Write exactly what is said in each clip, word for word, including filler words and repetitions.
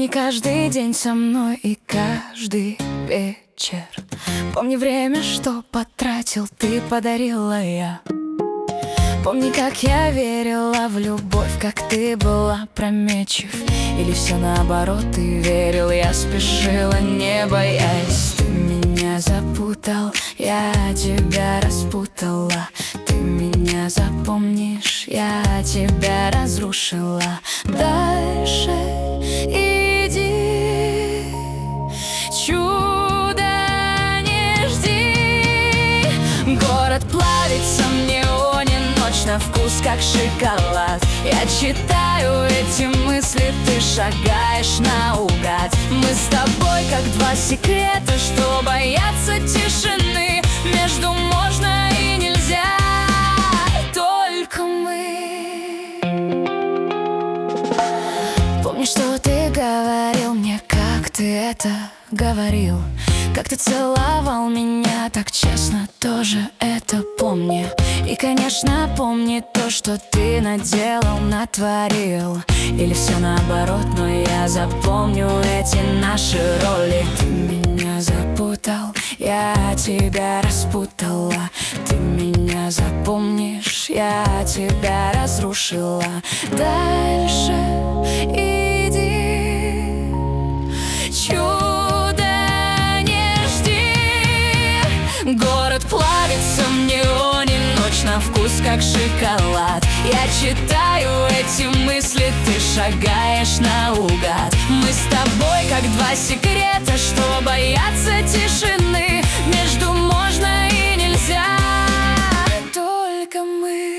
Помни каждый день со мной и каждый вечер. Помни время, что потратил ты, подарила я. Помни, как я верила в любовь, как ты была опрометчив. Или все наоборот, ты верил, я спешила, не боясь. Ты меня запутал, я тебя распутала. Ты меня запомнишь, я тебя разрушила. Дальше иди, чудо не жди. Город плавится в неоне, ночь на вкус как шоколад. Я читаю эти мысли, ты шагаешь наугад. Мы с тобой как два секрета, что боятся тишины. Между можно и нельзя, только мы. Помни, что ты говорил мне, как ты это говорил. Как ты целовал меня так честно, тоже это помни. И, конечно, помни то, что ты наделал, натворил. Или все наоборот, но я запомню эти наши роли. Ты меня запутал, я тебя распутала. Ты меня запомнишь, я тебя разрушила. Дальше иди, чудо не жди. Город плавится в неоне, ночь на вкус как шоколад. Я читаю эти мысли, ты шагаешь наугад. Мы с тобой как два секрета, что боятся тишины. Между можно и нельзя, только мы.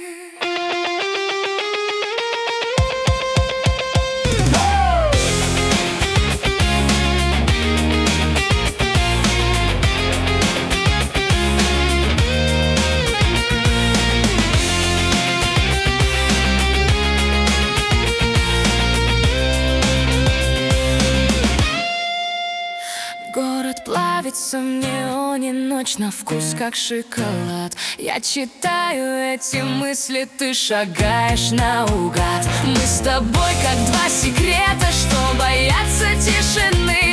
Город плавится в неоне, ночь на вкус как шоколад. Я читаю эти мысли, ты шагаешь наугад. Мы с тобой как два секрета, что боятся тишины.